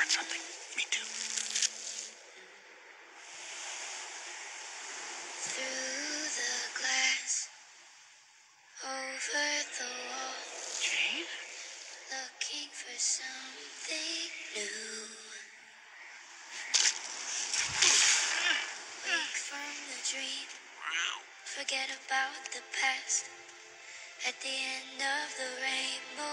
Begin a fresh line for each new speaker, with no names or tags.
learn something. Me too.
Through the glass, over the wall,
Jane?
looking for something new. Wake from the dream, forget about the past. At the end of the rainbow.